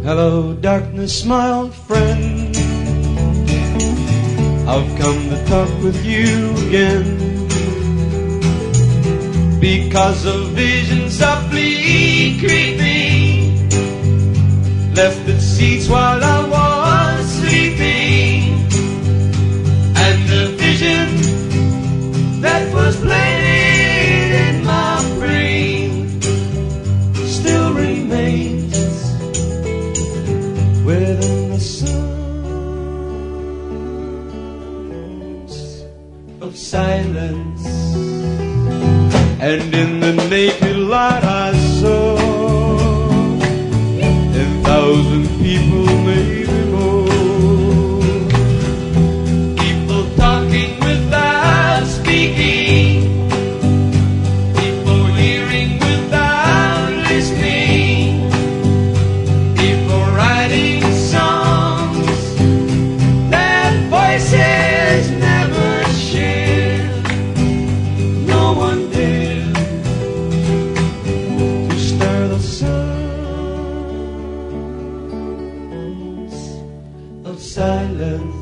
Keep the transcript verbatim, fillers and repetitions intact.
Hello, darkness, my old friend. I've come to talk with you again, because a vision softly creeping left its seats while I was sleeping, and the vision that was playing in my brain still remains within the sounds of silence. And in the naked light I saw ten thousand people, maybe more, people talking without speaking, people hearing without listening, people writing songs that voices never shared. No one dared to stir the sounds of silence.